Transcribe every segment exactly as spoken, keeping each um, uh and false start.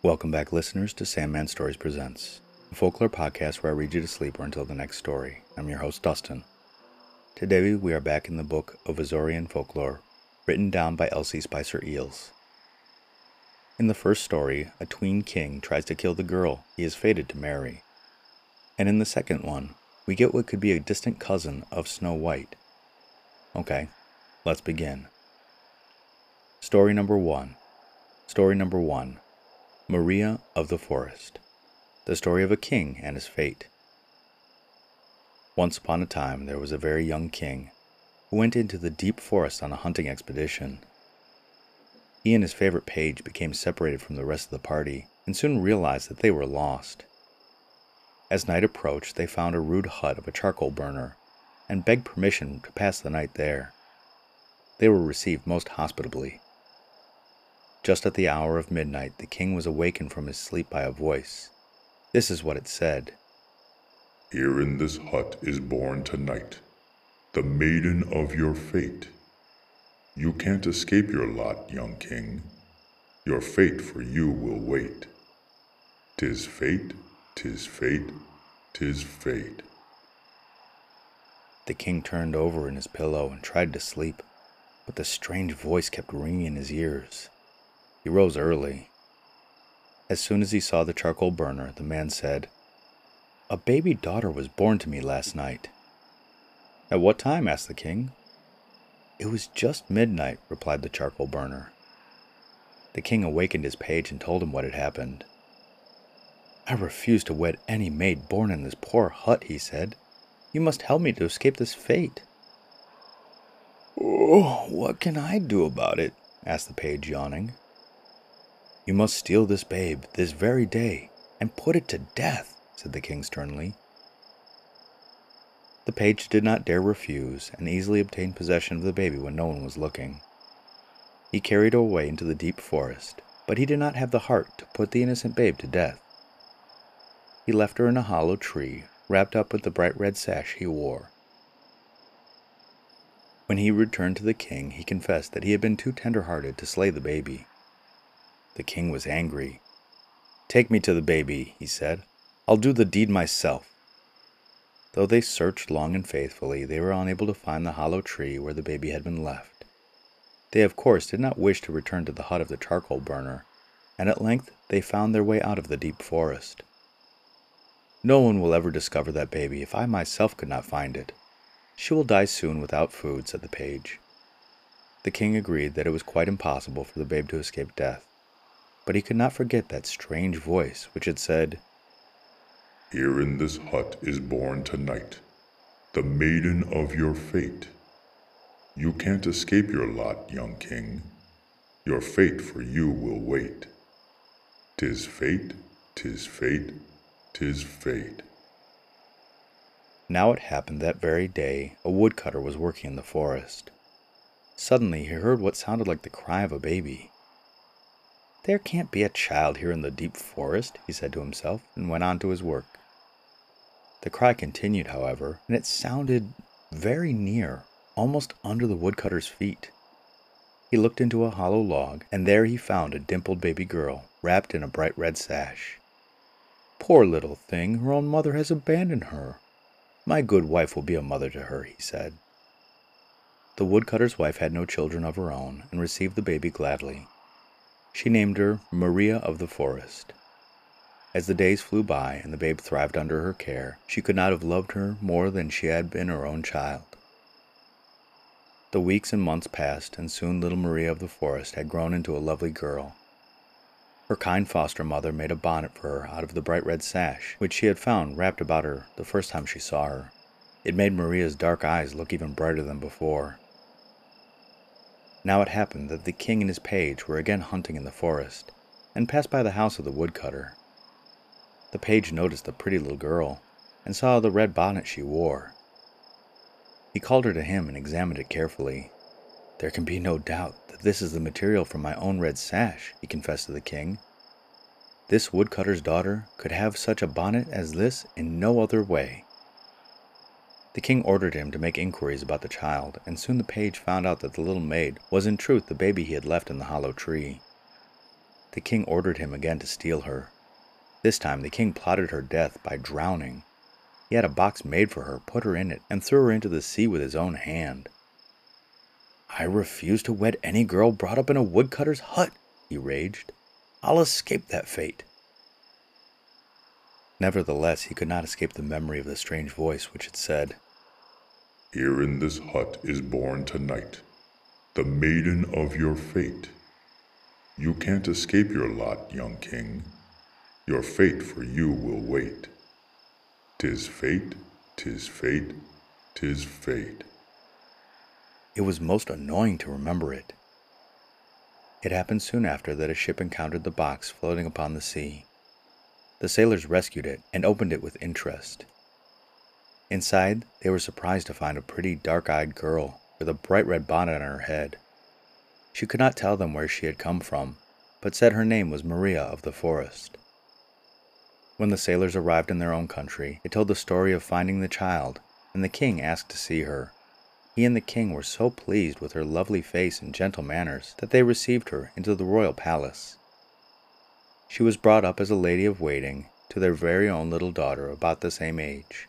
Welcome back, listeners, to Sandman Stories Presents, a folklore podcast where I read you to sleep or until the next story. I'm your host, Dustin. Today we are back in the book of Azorian folklore, written down by Elsie Spicer Eels. In the first story, a tween king tries to kill the girl he is fated to marry. And in the second one, we get what could be a distant cousin of Snow White. Okay, let's begin. Story number one. Story number one. Maria of the Forest. The story of a king and his fate. Once upon a time there was a very young king who went into the deep forest on a hunting expedition. He and his favorite page became separated from the rest of the party and soon realized that they were lost. As night approached, they found a rude hut of a charcoal burner and begged permission to pass the night there. They were received most hospitably. Just at the hour of midnight, the king was awakened from his sleep by a voice. This is what it said. Here in this hut is born tonight the maiden of your fate. You can't escape your lot, young king. Your fate for you will wait. 'Tis fate, 'tis fate, 'tis fate. The king turned over in his pillow and tried to sleep, but the strange voice kept ringing in his ears. He rose early. As soon as he saw the charcoal burner, the man said, "A baby daughter was born to me last night." "At what time?" asked the king. "It was just midnight," replied the charcoal burner. The king awakened his page and told him what had happened. "I refuse to wed any maid born in this poor hut," he said. "You must help me to escape this fate." "Oh, what can I do about it?" asked the page, yawning. "You must steal this babe this very day and put it to death," said the king sternly. The page did not dare refuse and easily obtained possession of the baby when no one was looking. He carried her away into the deep forest, but he did not have the heart to put the innocent babe to death. He left her in a hollow tree, wrapped up with the bright red sash he wore. When he returned to the king, he confessed that he had been too tender-hearted to slay the baby. The king was angry. "Take me to the baby," he said. "I'll do the deed myself." Though they searched long and faithfully, they were unable to find the hollow tree where the baby had been left. They, of course, did not wish to return to the hut of the charcoal burner, and at length they found their way out of the deep forest. "No one will ever discover that baby if I myself could not find it. She will die soon without food," said the page. The king agreed that it was quite impossible for the babe to escape death, but he could not forget that strange voice which had said, Here in this hut is born tonight the maiden of your fate. You can't escape your lot, young king. Your fate for you will wait. 'Tis fate, 'tis fate, 'tis fate. Now it happened that very day a woodcutter was working in the forest. Suddenly he heard what sounded like the cry of a baby. "There can't be a child here in the deep forest," he said to himself, and went on to his work. The cry continued, however, and it sounded very near, almost under the woodcutter's feet. He looked into a hollow log, and there he found a dimpled baby girl, wrapped in a bright red sash. "Poor little thing, her own mother has abandoned her. My good wife will be a mother to her," he said. The woodcutter's wife had no children of her own, and received the baby gladly. She named her Maria of the Forest. As the days flew by and the babe thrived under her care, she could not have loved her more than she had been her own child. The weeks and months passed, and soon little Maria of the Forest had grown into a lovely girl. Her kind foster mother made a bonnet for her out of the bright red sash, which she had found wrapped about her the first time she saw her. It made Maria's dark eyes look even brighter than before. Now it happened that the king and his page were again hunting in the forest, and passed by the house of the woodcutter. The page noticed the pretty little girl, and saw the red bonnet she wore. He called her to him and examined it carefully. "There can be no doubt that this is the material from my own red sash," he confessed to the king. "This woodcutter's daughter could have such a bonnet as this in no other way." The king ordered him to make inquiries about the child, and soon the page found out that the little maid was in truth the baby he had left in the hollow tree. The king ordered him again to steal her. This time the king plotted her death by drowning. He had a box made for her, put her in it, and threw her into the sea with his own hand. "I refuse to wed any girl brought up in a woodcutter's hut," he raged. "I'll escape that fate." Nevertheless, he could not escape the memory of the strange voice which had said, "Here in this hut is born tonight the maiden of your fate. You can't escape your lot, young king. Your fate for you will wait. 'Tis fate, 'tis fate, 'tis fate." It was most annoying to remember it. It happened soon after that a ship encountered the box floating upon the sea. The sailors rescued it and opened it with interest. Inside, they were surprised to find a pretty dark-eyed girl with a bright red bonnet on her head. She could not tell them where she had come from, but said her name was Maria of the Forest. When the sailors arrived in their own country, they told the story of finding the child, and the king asked to see her. He and the king were so pleased with her lovely face and gentle manners that they received her into the royal palace. She was brought up as a lady of waiting to their very own little daughter about the same age.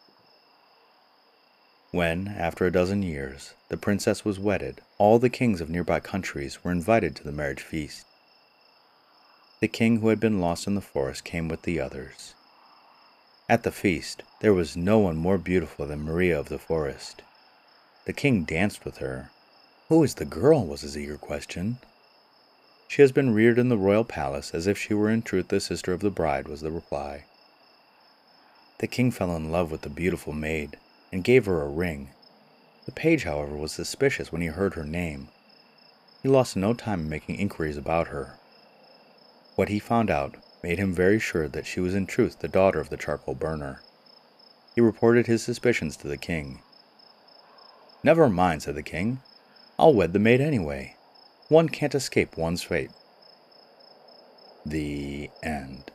When, after a dozen years, the princess was wedded, all the kings of nearby countries were invited to the marriage feast. The king who had been lost in the forest came with the others. At the feast, there was no one more beautiful than Maria of the Forest. The king danced with her. "Who is the girl?" was his eager question. "She has been reared in the royal palace as if she were in truth the sister of the bride," was the reply. The king fell in love with the beautiful maid and gave her a ring. The page, however, was suspicious when he heard her name. He lost no time in making inquiries about her. What he found out made him very sure that she was in truth the daughter of the charcoal burner. He reported his suspicions to the king. "Never mind," said the king. "I'll wed the maid anyway. One can't escape one's fate." The end.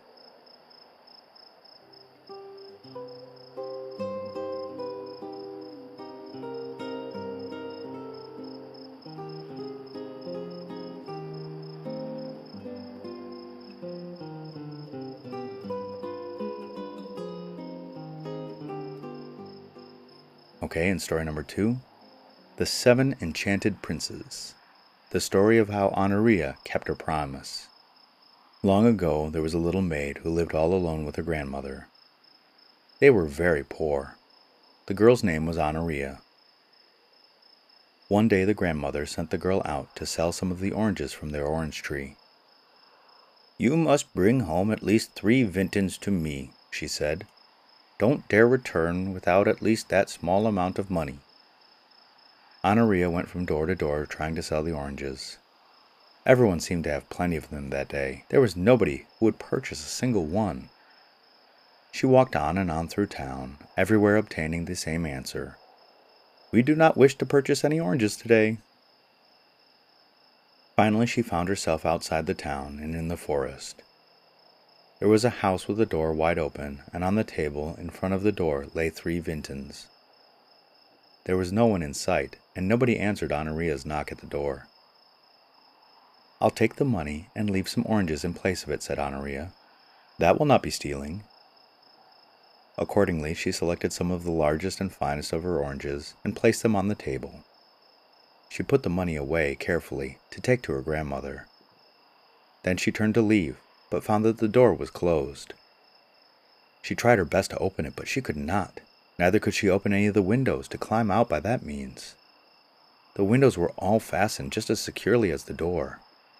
Okay, in story number two, The Seven Enchanted Princes. The story of how Honoria kept her promise. Long ago, there was a little maid who lived all alone with her grandmother. They were very poor. The girl's name was Honoria. One day the grandmother sent the girl out to sell some of the oranges from their orange tree. "You must bring home at least three vintens to me," she said. "Don't dare return without at least that small amount of money." Honoria went from door to door trying to sell the oranges. Everyone seemed to have plenty of them that day. There was nobody who would purchase a single one. She walked on and on through town, everywhere obtaining the same answer. "We do not wish to purchase any oranges today." Finally, she found herself outside the town and in the forest. There was a house with the door wide open, and on the table in front of the door lay three vintens. There was no one in sight, and nobody answered Honoria's knock at the door. "I'll take the money and leave some oranges in place of it," said Honoria. "That will not be stealing." Accordingly, she selected some of the largest and finest of her oranges and placed them on the table. She put the money away carefully to take to her grandmother. Then she turned to leave, but found that the door was closed. She tried her best to open it, but she could not. Neither could she open any of the windows to climb out by that means. The windows were all fastened just as securely as the door.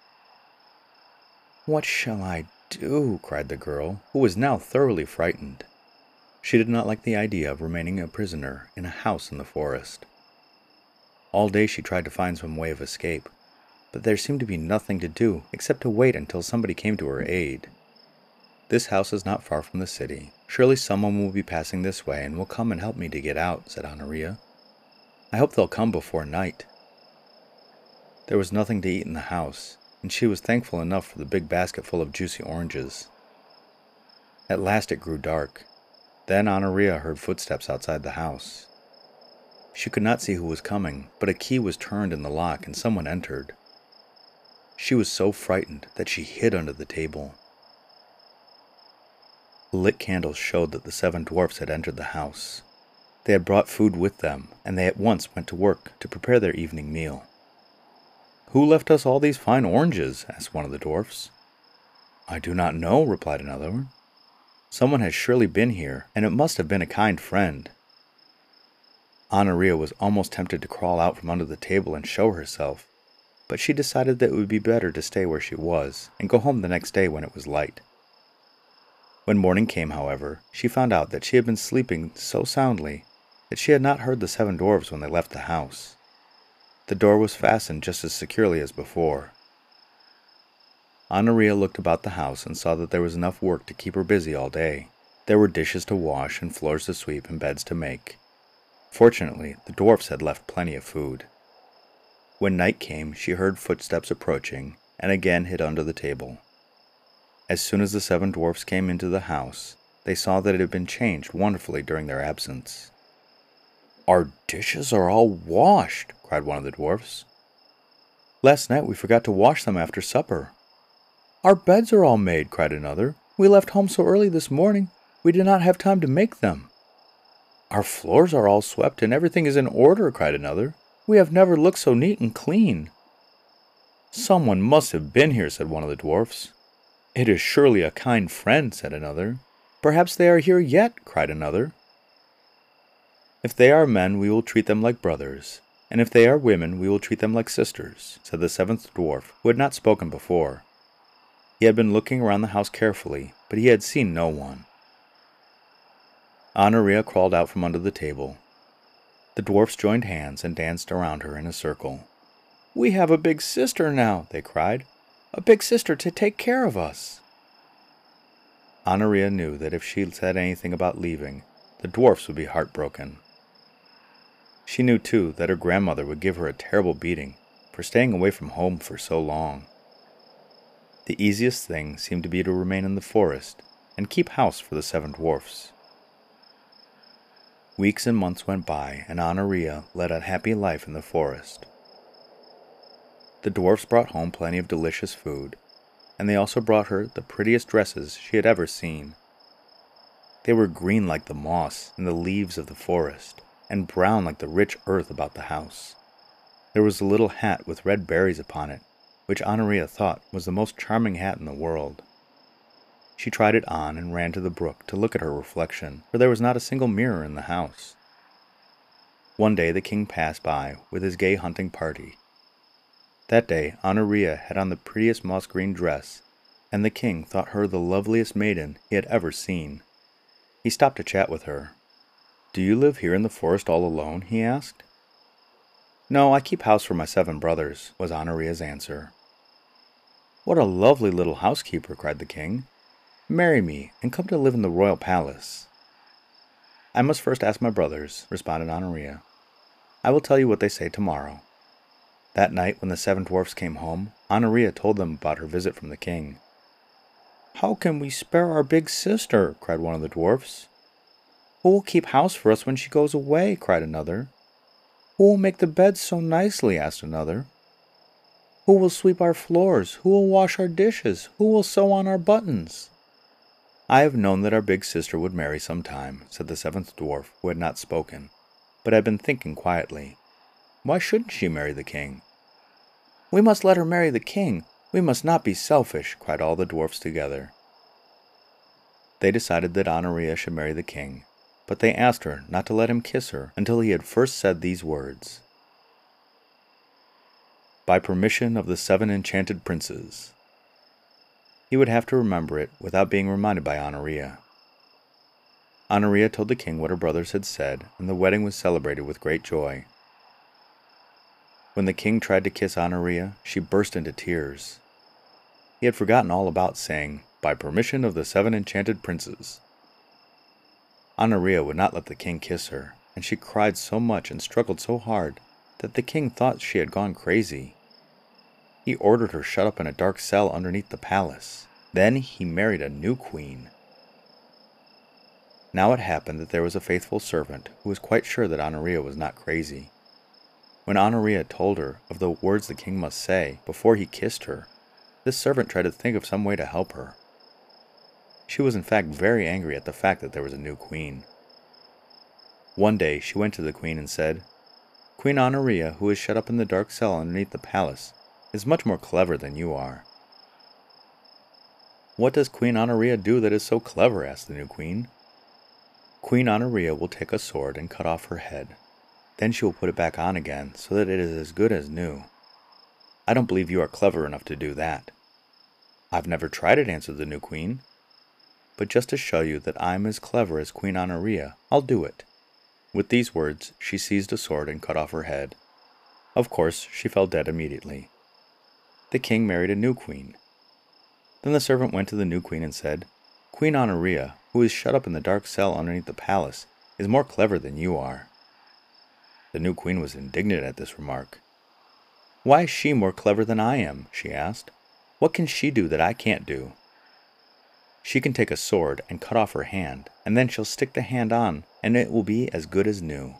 "What shall I do?" cried the girl, who was now thoroughly frightened. She did not like the idea of remaining a prisoner in a house in the forest. All day she tried to find some way of escape, but there seemed to be nothing to do except to wait until somebody came to her aid. "This house is not far from the city. Surely someone will be passing this way and will come and help me to get out," said Honoria. "I hope they'll come before night." There was nothing to eat in the house, and she was thankful enough for the big basket full of juicy oranges. At last it grew dark. Then Honoria heard footsteps outside the house. She could not see who was coming, but a key was turned in the lock and someone entered. She was so frightened that she hid under the table. The lit candles showed that the seven dwarfs had entered the house. They had brought food with them, and they at once went to work to prepare their evening meal. "Who left us all these fine oranges?" asked one of the dwarfs. "I do not know," replied another. "Someone has surely been here, and it must have been a kind friend." Honoria was almost tempted to crawl out from under the table and show herself, but she decided that it would be better to stay where she was and go home the next day when it was light. When morning came, however, she found out that she had been sleeping so soundly that she had not heard the seven dwarfs when they left the house. The door was fastened just as securely as before. Honoria looked about the house and saw that there was enough work to keep her busy all day. There were dishes to wash and floors to sweep and beds to make. Fortunately, the dwarfs had left plenty of food. When night came, she heard footsteps approaching and again hid under the table. As soon as the seven dwarfs came into the house, they saw that it had been changed wonderfully during their absence. "Our dishes are all washed," cried one of the dwarfs. "Last night we forgot to wash them after supper." "Our beds are all made," cried another. "We left home so early this morning, we did not have time to make them." "Our floors are all swept and everything is in order," cried another. "We have never looked so neat and clean." "Someone must have been here," said one of the dwarfs. "It is surely a kind friend," said another. "Perhaps they are here yet," cried another. "If they are men, we will treat them like brothers, and if they are women, we will treat them like sisters," said the seventh dwarf, who had not spoken before. He had been looking around the house carefully, but he had seen no one. Honoria crawled out from under the table. The dwarfs joined hands and danced around her in a circle. "We have a big sister now," they cried. "A big sister to take care of us." Honoria knew that if she said anything about leaving, the dwarfs would be heartbroken. She knew, too, that her grandmother would give her a terrible beating for staying away from home for so long. The easiest thing seemed to be to remain in the forest and keep house for the seven dwarfs. Weeks and months went by, and Honoria led a happy life in the forest. The dwarfs brought home plenty of delicious food, and they also brought her the prettiest dresses she had ever seen. They were green like the moss and the leaves of the forest, and brown like the rich earth about the house. There was a little hat with red berries upon it, which Honoria thought was the most charming hat in the world. She tried it on and ran to the brook to look at her reflection, for there was not a single mirror in the house. One day the king passed by with his gay hunting party. That day Honoria had on the prettiest moss-green dress, and the king thought her the loveliest maiden he had ever seen. He stopped to chat with her. "Do you live here in the forest all alone?" he asked. "No, I keep house for my seven brothers," was Honoria's answer. "What a lovely little housekeeper," cried the king. "Marry me, and come to live in the royal palace." "I must first ask my brothers," responded Honoria. "I will tell you what they say tomorrow." That night, when the seven dwarfs came home, Honoria told them about her visit from the king. "How can we spare our big sister?" cried one of the dwarfs. "Who will keep house for us when she goes away?" cried another. "Who will make the beds so nicely?" asked another. "Who will sweep our floors? Who will wash our dishes? Who will sew on our buttons?" "I have known that our big sister would marry some time," said the seventh dwarf, who had not spoken, but had been thinking quietly. "Why shouldn't she marry the king?" "We must let her marry the king. We must not be selfish," cried all the dwarfs together. They decided that Honoria should marry the king, but they asked her not to let him kiss her until he had first said these words: "By permission of the seven enchanted princes." He would have to remember it without being reminded by Honoria. Honoria told the king what her brothers had said, and the wedding was celebrated with great joy. When the king tried to kiss Honoria, she burst into tears. He had forgotten all about saying, "By permission of the seven enchanted princes." Honoria would not let the king kiss her, and she cried so much and struggled so hard that the king thought she had gone crazy. He ordered her shut up in a dark cell underneath the palace. Then he married a new queen. Now it happened that there was a faithful servant who was quite sure that Honoria was not crazy. When Honoria told her of the words the king must say before he kissed her, This servant tried to think of some way to help her. She was in fact very angry at the fact that there was a new queen. One day she went to the queen and said, "Queen Honoria, who is shut up in the dark cell underneath the palace, is much more clever than you are." "What does Queen Honoria do that is so clever?" asked the new queen. "Queen Honoria will take a sword and cut off her head. Then she will put it back on again so that it is as good as new. I don't believe you are clever enough to do that." "I've never tried it," answered the new queen. "But just to show you that I'm as clever as Queen Honoria, I'll do it." With these words, she seized a sword and cut off her head. Of course, she fell dead immediately. The king married a new queen. Then the servant went to the new queen and said, "Queen Honoria, who is shut up in the dark cell underneath the palace, is more clever than you are." The new queen was indignant at this remark. "Why is she more clever than I am?" she asked. "What can she do that I can't do?" "She can take a sword and cut off her hand, and then she'll stick the hand on, and it will be as good as new."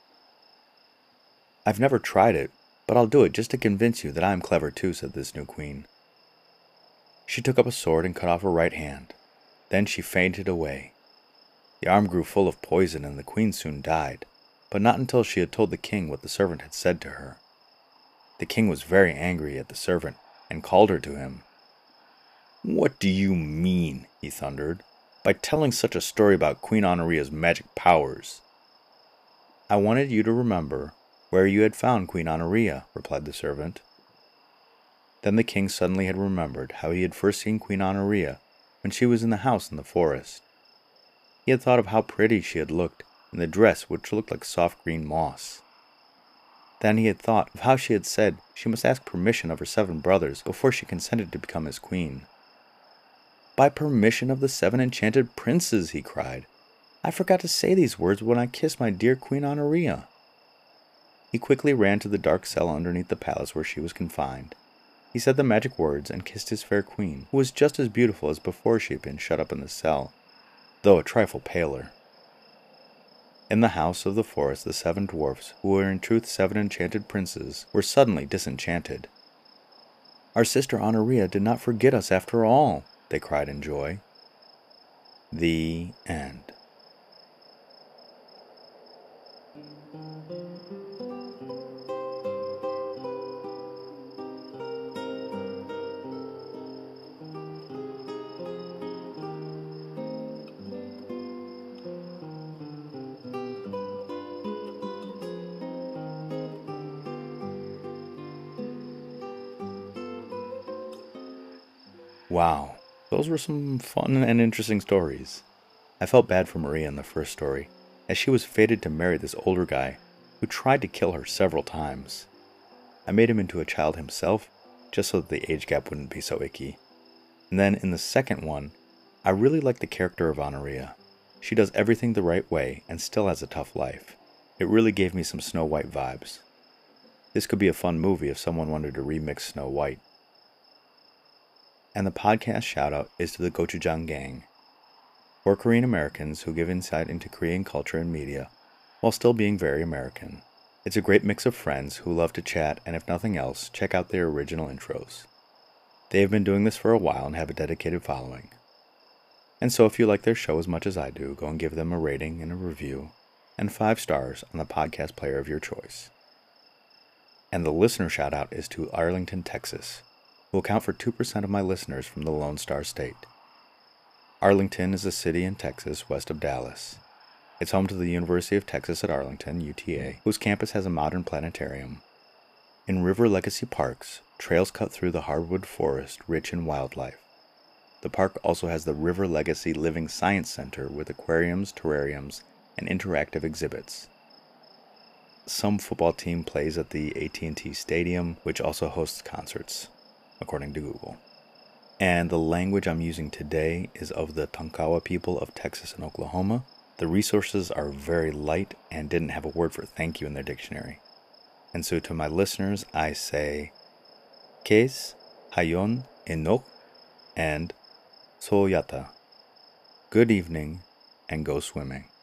"I've never tried it, but I'll do it just to convince you that I'm clever too," said this new queen. She took up a sword and cut off her right hand. Then she fainted away. The arm grew full of poison and the queen soon died, but not until she had told the king what the servant had said to her. The king was very angry at the servant and called her to him. "What do you mean," he thundered, "by telling such a story about Queen Honoria's magic powers?" "I wanted you to remember where you had found Queen Honoria," replied the servant. Then the king suddenly had remembered how he had first seen Queen Honoria when she was in the house in the forest. He had thought of how pretty she had looked in the dress which looked like soft green moss. Then he had thought of how she had said she must ask permission of her seven brothers before she consented to become his queen. "By permission of the seven enchanted princes," he cried. "I forgot to say these words when I kissed my dear Queen Honoria." He quickly ran to the dark cell underneath the palace where she was confined. He said the magic words and kissed his fair queen, who was just as beautiful as before she had been shut up in the cell, though a trifle paler. In the house of the forest, the seven dwarfs, who were in truth seven enchanted princes, were suddenly disenchanted. "Our sister Honoria did not forget us after all," they cried in joy. The end. Wow, those were some fun and interesting stories. I felt bad for Maria in the first story, as she was fated to marry this older guy who tried to kill her several times. I made him into a child himself, just so that the age gap wouldn't be so icky. And then in the second one, I really like the character of Honoria. She does everything the right way and still has a tough life. It really gave me some Snow White vibes. This could be a fun movie if someone wanted to remix Snow White. And the podcast shoutout is to the Gochujang Gang, for Korean Americans who give insight into Korean culture and media while still being very American. It's a great mix of friends who love to chat, and if nothing else, check out their original intros. They have been doing this for a while and have a dedicated following. And so if you like their show as much as I do, go and give them a rating and a review, and five stars on the podcast player of your choice. And the listener shoutout is to Arlington, Texas, who account for two percent of my listeners from the Lone Star State. Arlington is a city in Texas west of Dallas. It's home to the University of Texas at Arlington, U T A, whose campus has a modern planetarium. In River Legacy Parks, trails cut through the hardwood forest rich in wildlife. The park also has the River Legacy Living Science Center with aquariums, terrariums, and interactive exhibits. Some football team plays at the A T and T Stadium, which also hosts concerts, according to Google. And the language I'm using today is of the Tonkawa people of Texas and Oklahoma. The resources are very light and didn't have a word for thank you in their dictionary. And so to my listeners, I say Kes, Hayon, Enok, and Soyata. Good evening, and go swimming.